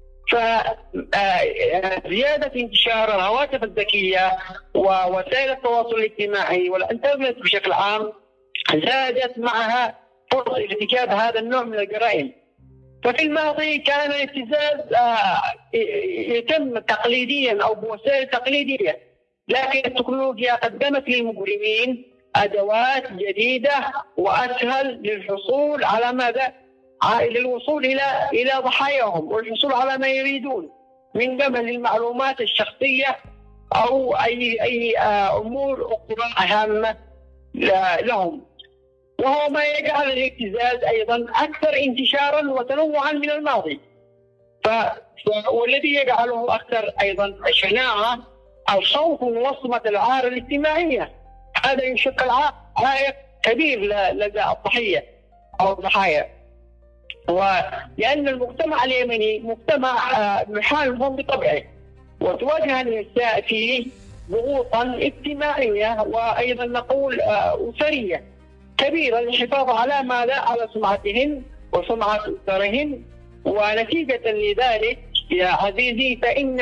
فزيادة انتشار الهواتف الذكية ووسائل التواصل الاجتماعي والإنترنت بشكل عام زادت معها فرص ارتكاب هذا النوع من الجرائم. ففي الماضي كان الابتزاز يتم تقليديا أو بوسائل تقليدية، لكن التكنولوجيا قدمت للمجرمين أدوات جديدة وأسهل للحصول على ماذا؟ للوصول إلى ضحاياهم والحصول على ما يريدون من قبل المعلومات الشخصية أو أي أمور أخرى هامة لهم، وهو ما يجعل الابتزاز أيضا أكثر انتشارا وتنوعا من الماضي. والذي يجعله أكثر أيضا شناعة الخوف من وصمة العار الاجتماعية، هذا يشكل عائق كبير لدى الضحية أو الضحايا. ولأن المجتمع اليمني مجتمع محال بطبعه، وتواجه النساء فيه ضغوطا اجتماعية وأيضا نقول أسرية كبيرة للحفاظ على ماذا؟ على سمعتهن وسمعة أسرهن. ونتيجة لذلك يا عزيزي فإن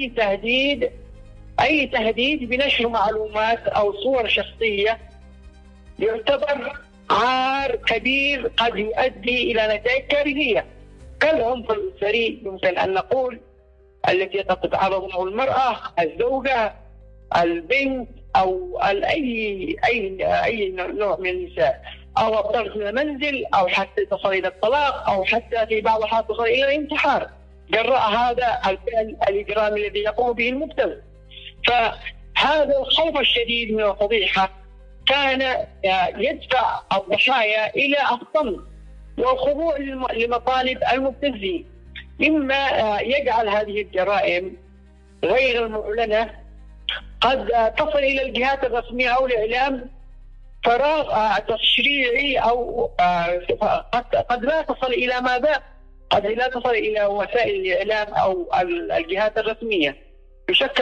أي تهديد بنشر معلومات أو صور شخصية يعتبر عار كبير قد يؤدي إلى نتائج كارثية كالعنف الأسري، يمكن أن نقول التي قد تتعرض له المرأة، الزوجة، البنت، أو أي نوع من النساء، أو الطرد من المنزل، أو حتى تصل إلى الطلاق، أو حتى في بعض الحالات تصل إلى الانتحار جراء هذا الفعل الإجرامي الذي يقوم به المبتز. فهذا الخوف الشديد من الفضيحة كان يدفع الضحايا إلى الصمت والخضوع لمطالب المبتزين، مما يجعل هذه الجرائم غير المعلنة قد تصل إلى الجهات الرسمية أو الإعلام فراغ تشريعي، أو قد لا تصل إلى ماذا؟ قد لا تصل إلى وسائل الإعلام أو الجهات الرسمية، يشكل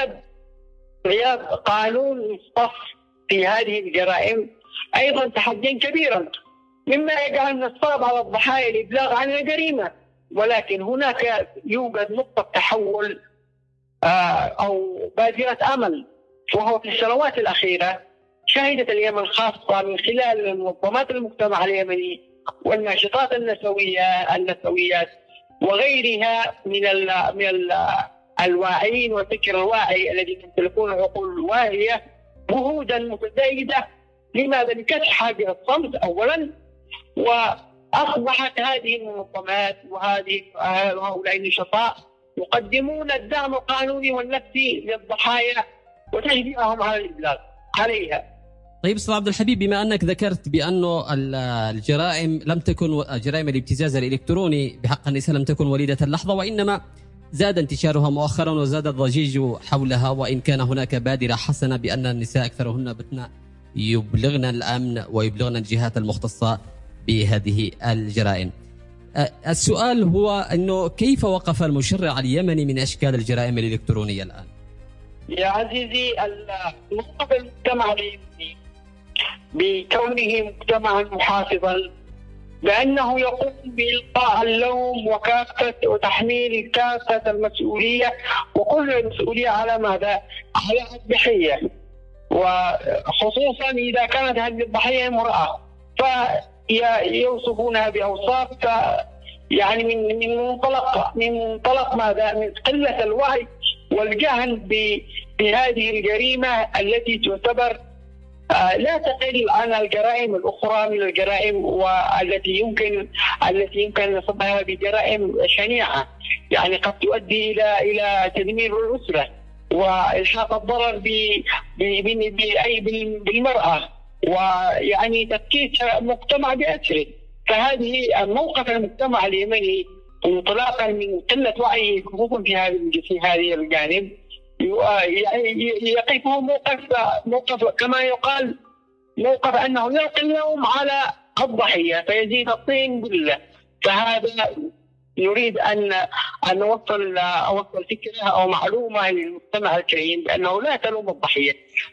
غياب قانون مختص في هذه الجرائم أيضا تحديا كبيرا، مما يجعل من الصعب على الضحايا الإبلاغ عن الجريمة. ولكن هناك يوجد نقطة تحول أو بادرة أمل، وهو في السنوات الأخيرة شهدت اليمن خاصة من خلال منظمات المجتمع اليمني والناشطات النسويات وغيرها من الواعين والفكر الواعي الذي يمتلكون عقول واعية جهودا متزايدة. لماذا؟ لكسح حاجز الصمت أولا، وأصبحت هذه المنظمات وهؤلاء النشطاء يقدمون الدعم القانوني والنفسي للضحايا وتشجيعهم على الإبلاغ عليها. طيب أستاذ عبد الحبيب، بما أنك ذكرت بأنه الجرائم لم تكن جرائم الابتزاز الإلكتروني بحق النساء لم تكن وليدة اللحظة، وإنما زاد انتشارها مؤخرا وزاد الضجيج حولها، وإن كان هناك بادرة حسنة بأن النساء أكثرهن بتنا يبلغن الأمن ويبلغن الجهات المختصة بهذه الجرائم. السؤال هو أنه كيف وقف المشرع اليمني من أشكال الجرائم الإلكترونية الآن؟ يا عزيزي، موقف المجتمع اليمني بكونه مجتمعا محافظا بأنه يقوم بإلقاء اللوم وتحميل كافة المسؤولية وكل المسؤولية على ماذا؟ على الضحية، وخصوصا إذا كانت هذه الضحية امرأة فيوصفونها بأوصاف يعني من منطلق ماذا؟ من قلة الوعي والجهل بهذه الجريمة التي تعتبر لا تقل عن الجرائم الأخرى من الجرائم والتي يمكن نصبها بجرائم شنيعة، يعني قد تؤدي إلى تدمير الأسرة وإلحاق الضرر بالمرأة، ويعني تفكيك المجتمع بأسره. فهذه موقف المجتمع اليمني انطلاقا من قلة وعيه خصوصا في هذه الجانب يقفه موقف كما يقال موقف أنه يلقي اللوم على الضحية فيزيد الطين بلة. فهذا يريد أن أوصل فكرة أو معلومة للمجتمع الكريم بأنه لا تلوم الضحية.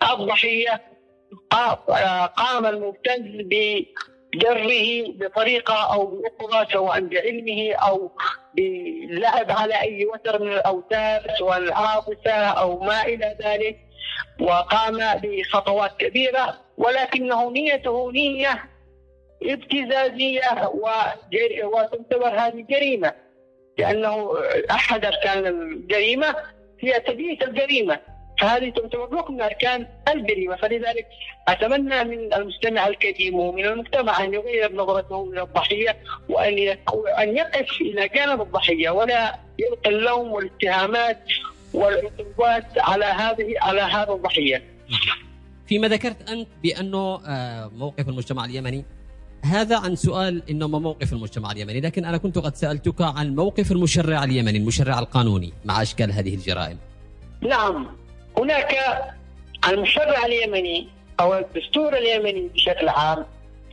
قام المبتز بجره بطريقة أو بأخرى سواء بعلمه أو باللعب على أي وتر من الأوتار سواء العاطفة أو ما إلى ذلك، وقام بخطوات كبيرة، ولكنه نيته نية ابتزازية وتعتبر هذه جريمة، لأنه أحد أركان الجريمة هي تبييت الجريمة، فهذه تعتبر ركن من أركان الجريمة. فلذلك أتمنى من المستمع الكريم ومن المجتمع أن يغير نظرته من الضحية وأن يقف إلى جانب الضحية ولا يلقي اللوم والاتهامات والعقوبات على هذا الضحية. فيما ذكرت أنت بأنه موقف المجتمع اليمني، هذا عن سؤال إنه ما موقف المجتمع اليمني، لكن أنا كنت قد سألتك عن موقف المشرع اليمني، المشرع القانوني مع أشكال هذه الجرائم. نعم، هناك المشرع اليمني أو الدستور اليمني بشكل عام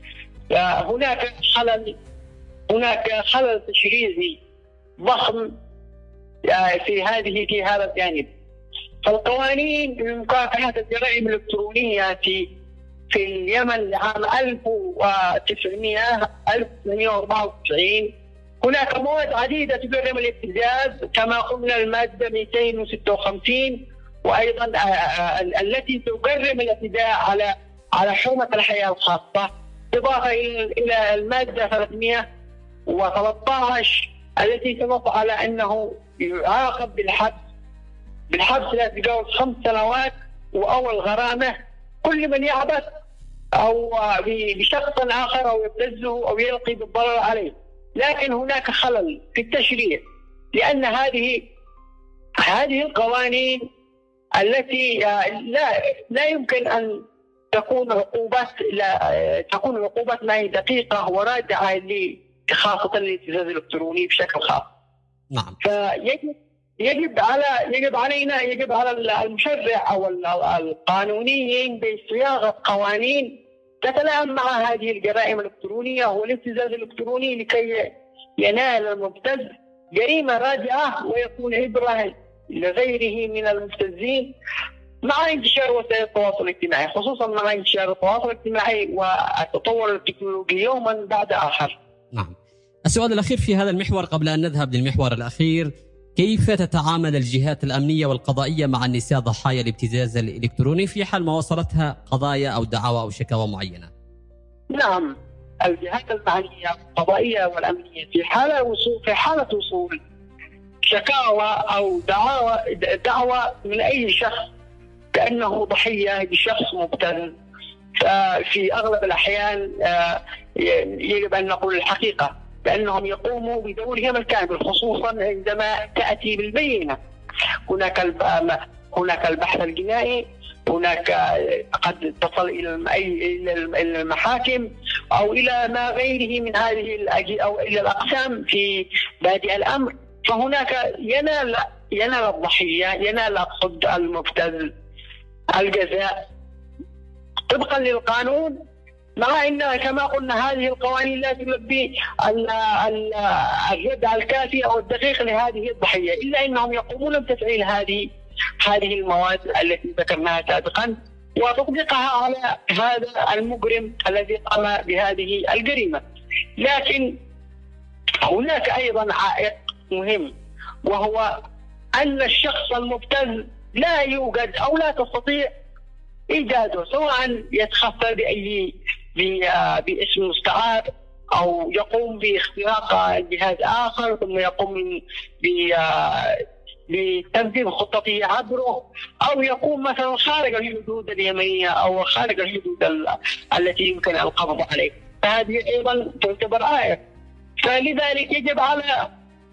هناك خلل تشريعي ضخم في هذا الجانب. فالقوانين بمكافحة الجرائم الإلكترونية في اليمن لعام 1994 هناك مواد عديدة تجرم الابتزاز كما قلنا المادة 256، وأيضا التي تجرم الاعتداء على حرمة الحياة الخاصة، إضافة إلى المادة 313 التي تنص على أنه يعاقب بالحبس لا يتجاوز 5 سنوات أو الغرامة كل من يعبث أو بشخص آخر أو يبتزه أو يلقي بالضرر عليه. لكن هناك خلل في التشريع، لأن هذه القوانين التي لا يمكن أن تكون عقوبات ما هي دقيقة ورادعة خاصة للابتزاز الإلكتروني بشكل خاص. نعم. يجب على المشرع أو القانونيين بصياغة قوانين تتلائم مع هذه الجرائم الإلكترونية والابتزاز الإلكتروني لكي ينال المبتز جريمة رادعة ويكون عبرة لغيره من المبتزين مع انتشار وسائل التواصل الاجتماعي، خصوصا مع انتشار التواصل الاجتماعي والتطور التكنولوجي يوما بعد آخر. نعم. السؤال الأخير في هذا المحور قبل أن نذهب للمحور الأخير، كيف تتعامل الجهات الأمنية والقضائية مع النساء ضحايا الابتزاز الإلكتروني في حال ما وصلتها قضايا أو دعاوى أو شكاوى معينة؟ نعم، الجهات المعنية القضائية والأمنية في حالة وصول شكاوى أو دعوى من أي شخص كأنه ضحية بشخص مبتز، ففي أغلب الأحيان يجب أن نقول الحقيقة بأنهم يقوموا بدورهم الكامل، خصوصا عندما تأتي بالبينة. هناك البحث الجنائي، هناك قد تصل إلى المحاكم أو إلى ما غيره من هذه أو إلى الأقسام في بادئ الأمر. فهناك ينال الضحية، ينال أقصد المبتز الجزاء طبقا للقانون، مع أن كما قلنا هذه القوانين لا تلبي الردع الكافي أو الدقيق لهذه الضحية، إلا أنهم يقومون بتفعيل هذه المواد التي ذكرناها سابقا وتطبيقها على هذا المجرم الذي قام بهذه الجريمة. لكن هناك أيضا عائق مهم، وهو أن الشخص المبتز لا يوجد أو لا تستطيع إيجاده، سواء يتخفى باسم مستعار أو يقوم باختراق جهاز آخر ثم يقوم بتنفيذ خطته عبره، أو يقوم مثلا خارج الحدود اليمنية أو خارج الحدود التي يمكن القبض عليه، فهذه أيضا تعتبر آية. فلذلك يجب على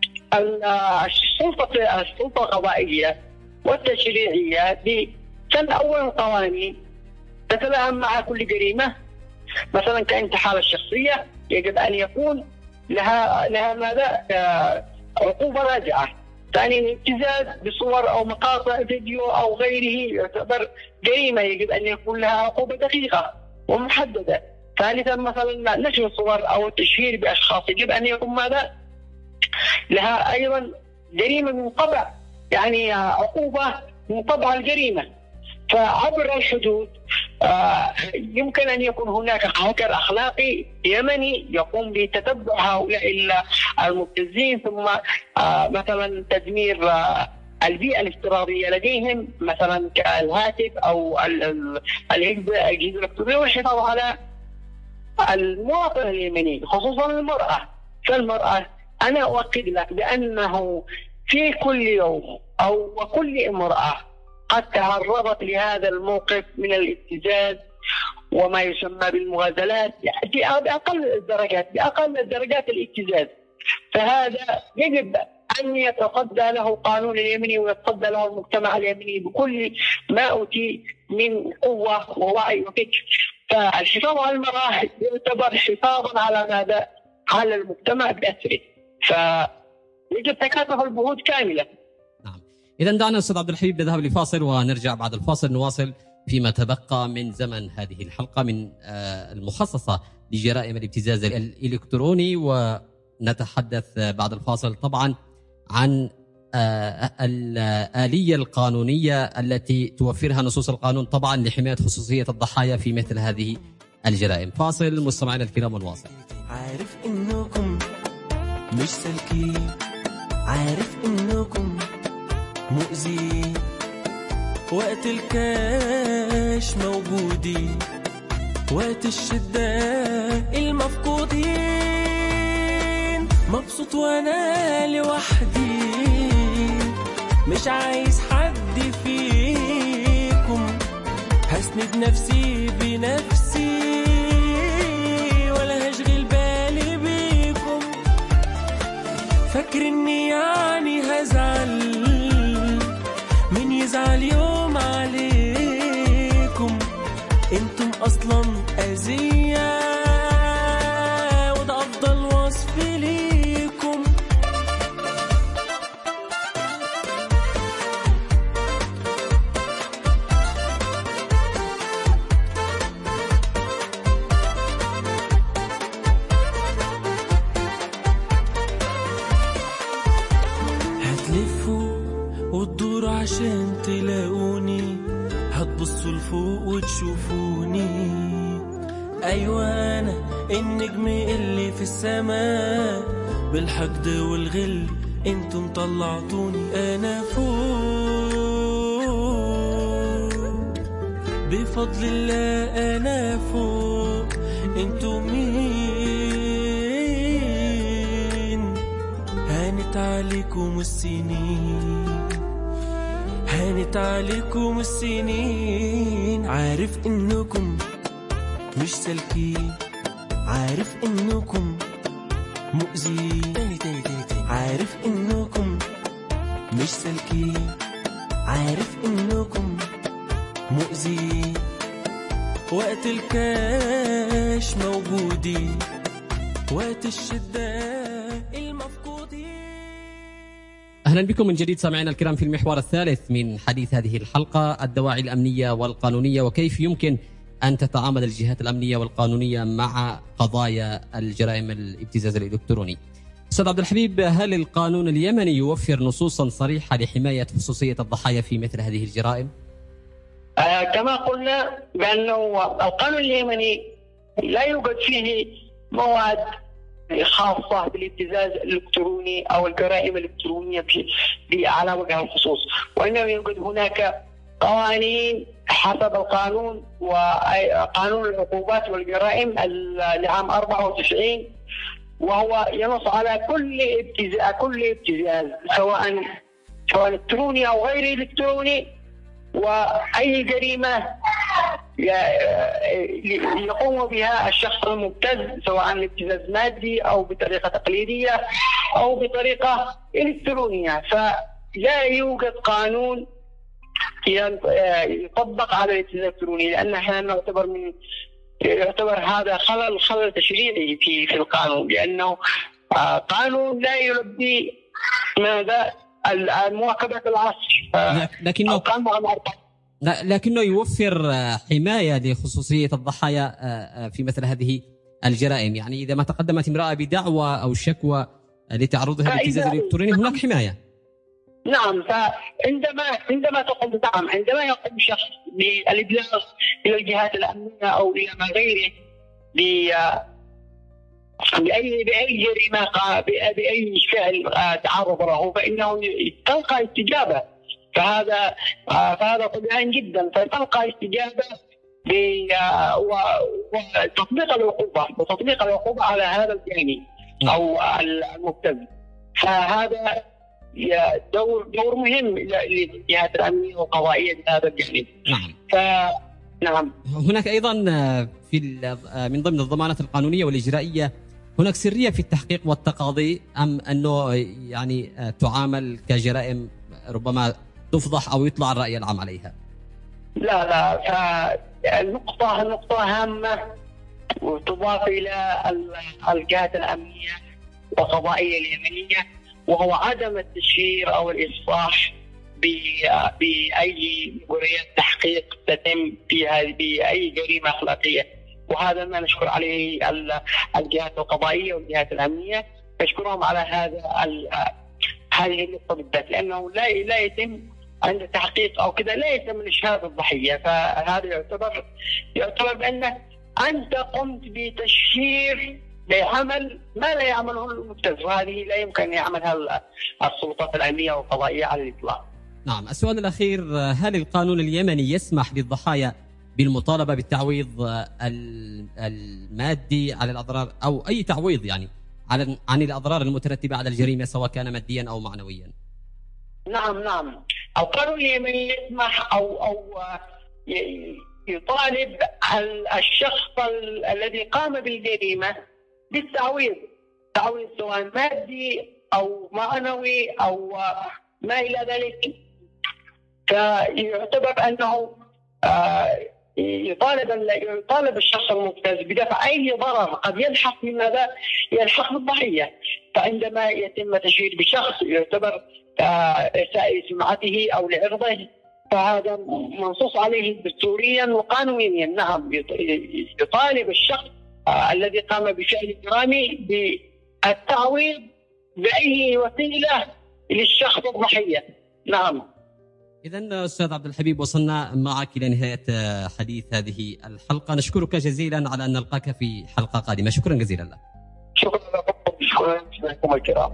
السلطة القضائية والتشريعية بسن أول قوانين تتلائم مع كل جريمة، مثلا كانتحال الشخصية يجب أن يكون لها ماذا عقوبة راجعة. ثانيا الابتزاز بصور أو مقاطع فيديو أو غيره يعتبر جريمة، يجب أن يكون لها عقوبة دقيقة ومحددة. ثالثا مثلا نشر صور أو التشهير بأشخاص يجب أن يكون ماذا لها أيضا جريمة من طبع، يعني عقوبة من طبع الجريمة. فعبر الحدود يمكن أن يكون هناك هاكر أخلاقي يمني يقوم بتتبع هؤلاء المبتزين، ثم مثلا تدمير البيئة الافتراضية لديهم، مثلا كالهاتف أو الأجهزة الإلكترونية، والحفاظ على المواطن اليمني خصوصا المرأة. فالمرأة أنا أؤكد لك بأنه في كل يوم أو وكل امرأة قد تعرضت لهذا الموقف من الابتزاز وما يسمى بالمغازلات بأقل الدرجات الابتزاز. فهذا يجب أن يتصدى له القانون اليمني ويتصدى له المجتمع اليمني بكل ما أوتي من قوة ووعي وفكر. فالحفاظ على المرأة يعتبر حفاظا على ماذا؟ على المجتمع بأسره، فيجب تكاتف الجهود كاملة. نعم. إذا دعنا أستاذ عبد الحبيب نذهب لفاصل ونرجع بعد الفاصل نواصل فيما تبقى من زمن هذه الحلقة من المخصصة لجرائم الابتزاز الإلكتروني، ونتحدث بعد الفاصل طبعا عن الآلية القانونية التي توفرها نصوص القانون طبعا لحماية خصوصية الضحايا في مثل هذه الجرائم. فاصل مستمعينا الكرام ونواصل. عارف إنكم مش سالكين، عارف إنكم مؤذين، وقت الكاش موجودين، وقت الشدة المفقودين، مبسوط وانا لوحدي، مش عايز حد فيكم، هسند نفسي بنفسي ولا هشغل بالي بيكم، فاكر اني يعني هزعل من يزعل يوم عليكم، انتم اصلا اذية وده افضل وصف ليكم. هتلفوا وتدوروا عشان تلاقوني، هتبصوا لفوق وتشوفوني، أيوة أنا النجم اللي في السماء، بالحقد والغل انتم طلعتوني، أنا فوق بفضل الله، أنا فوق، انتم مين؟ هانت عليكم السنين، هانت عليكم السنين، عارف انكم مش سالكين، عارف انكم مؤذين، عارف انكم مش سالكين، عارف انكم مؤذين، وقت الكاش موجودين، وقت الشدة المفقودين. أهلا بكم من جديد سامعينا الكرام في المحور الثالث من حديث هذه الحلقة، الدواعي الأمنية والقانونية وكيف يمكن أن تتعامل الجهات الأمنية والقانونية مع قضايا الجرائم الابتزاز الإلكتروني. أستاذ عبد الحبيب، هل القانون اليمني يوفر نصوصا صريحة لحماية خصوصية الضحايا في مثل هذه الجرائم؟ كما قلنا بأنه القانون اليمني لا يوجد فيه مواد خاصة بالابتزاز الإلكتروني أو الجرائم الإلكترونية على وجه الخصوص، وإنما يوجد هناك قوانين حسب القانون وقانون العقوبات والجرائم لعام 94 وهو ينص على كل ابتزاز سواء الكتروني أو غير إلكتروني، وأي جريمة يقوم بها الشخص المبتز سواء ابتزاز مادي أو بطريقة تقليدية أو بطريقة إلكترونية. فلا يوجد قانون يطبق على الابتزاز الإلكتروني، لأن احنا يعتبر هذا خلل تشريعي في القانون، لأنه قانون لا يلبي ماذا مواكبة العصر. لكنه يوفر حماية لخصوصية الضحايا في مثل هذه الجرائم. يعني إذا ما تقدمت امرأة بدعوى أو شكوى لتعرضها للابتزاز الإلكتروني هناك حماية. نعم، فعندما عندما يقوم شخص بالإبلاغ إلى الجهات الأمنية أو إلى ما غيره بأي جريمة بأي فعل تعرض له، فإنه تلقى استجابة. فهذا طبيعي جدا، فتلقى استجابة وتطبيق العقوبة على هذا الجاني أو المبتز. فهذا دور مهم للجهات الأمنية والقضائية بهذا الجانب. نعم. هناك أيضا من ضمن الضمانات القانونية والإجرائية هناك سرية في التحقيق والتقاضي، أم أنه يعني تعامل كجرائم ربما تفضح أو يطلع الرأي العام عليها؟ لا، فالنقطة هامة وتضاف إلى الجهات الأمنية والقضائية اليمنية، وهو عدم التشهير أو الإصلاح بأي مجريات تحقيق تتم بأي جريمة أخلاقية. وهذا ما نشكر عليه الجهات القضائية والجهات الأمنية، نشكرهم على هذه النقطة بالذات، لأنه لا يتم عند التحقيق أو كذا لا يتم إشهاد الضحية. فهذا يعتبر بأنك أنت قمت بتشهير لعمل ما لا يعمله المبتز، وهذه لا يمكن أن يعملها السلطات الأمنية والقضائية على الإطلاق. نعم. السؤال الأخير، هل القانون اليمني يسمح للضحايا بالمطالبة بالتعويض المادي على الأضرار أو أي تعويض يعني عن الأضرار المترتبة على الجريمة سواء كان ماديا أو معنويا؟ نعم. القانون اليمني يسمح أو يطالب الشخص الذي قام بالجريمة بالتعويض، تعويض سواء مادي أو معنوي أو ما إلى ذلك. فيعتبر أنه يطالب الشخص المبتز بدفع أي ضرر قد يلحق من ماذا يلحق بالضحية. فعندما يتم تشهير بشخص يعتبر إساءة سمعته أو لعرضه، فهذا منصوص عليه دستوريا وقانونيا. نعم، يطالب الشخص الذي قام بفعل إجرامي بالتعويض بأي وسيلة للشخص الضحية. نعم. إذن أستاذ عبد الحبيب، وصلنا معك إلى نهاية حديث هذه الحلقة. نشكرك جزيلا على أن نلقاك في حلقة قادمة. شكرا جزيلا لك. شكرا لكم الكرام.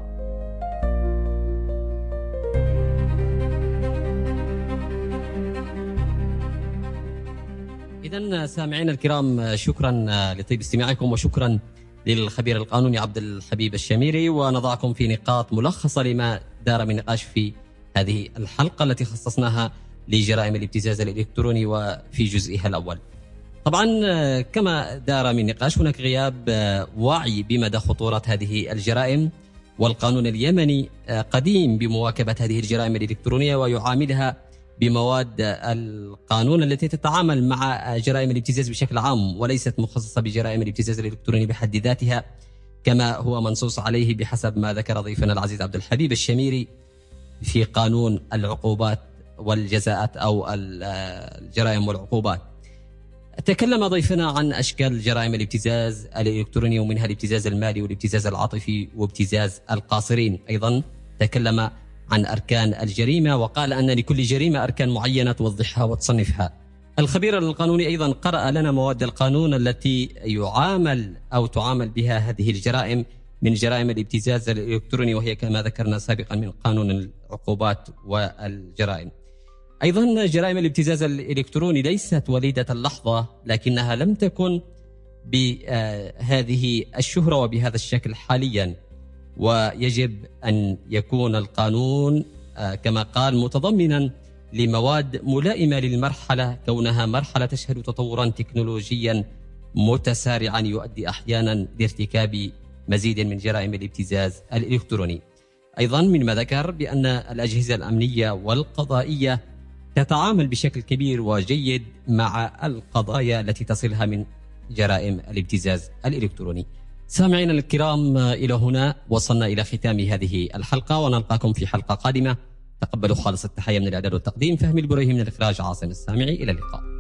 إذن سامعينا الكرام، شكرا لطيب استماعكم، وشكرا للخبير القانوني عبد الحبيب الشميري. ونضعكم في نقاط ملخصة لما دار من نقاش في هذه الحلقة التي خصصناها لجرائم الابتزاز الإلكتروني وفي جزئها الأول. طبعا كما دار من نقاش هناك غياب وعي بمدى خطورة هذه الجرائم، والقانون اليمني قديم بمواكبة هذه الجرائم الإلكترونية ويعاملها بمواد القانون التي تتعامل مع جرائم الابتزاز بشكل عام، وليست مخصصة بجرائم الابتزاز الإلكتروني بحد ذاتها كما هو منصوص عليه بحسب ما ذكر ضيفنا العزيز عبد الحبيب الشميري في قانون العقوبات والجزاءات أو الجرائم والعقوبات. تكلم ضيفنا عن أشكال جرائم الابتزاز الإلكتروني، ومنها الابتزاز المالي والابتزاز العاطفي وابتزاز القاصرين. أيضا تكلم عن أركان الجريمة، وقال أن لكل جريمة أركان معينة توضحها وتصنفها. الخبير القانوني أيضا قرأ لنا مواد القانون التي يعامل أو تعامل بها هذه الجرائم من جرائم الابتزاز الإلكتروني، وهي كما ذكرنا سابقا من قانون العقوبات والجرائم. أيضا جرائم الابتزاز الإلكتروني ليست وليدة اللحظة، لكنها لم تكن بهذه الشهرة وبهذا الشكل حاليا، ويجب أن يكون القانون كما قال متضمنا لمواد ملائمة للمرحلة، كونها مرحلة تشهد تطورا تكنولوجيا متسارعا يؤدي أحيانا لارتكاب مزيد من جرائم الابتزاز الإلكتروني. أيضا مما ذكر بأن الأجهزة الأمنية والقضائية تتعامل بشكل كبير وجيد مع القضايا التي تصلها من جرائم الابتزاز الإلكتروني. سامعينا الكرام، إلى هنا وصلنا إلى ختام هذه الحلقة، ونلقاكم في حلقة قادمة. تقبلوا خالص التحية من الإعداد والتقديم، فهمي البريهي، من الإخراج عاصم السامعي. إلى اللقاء.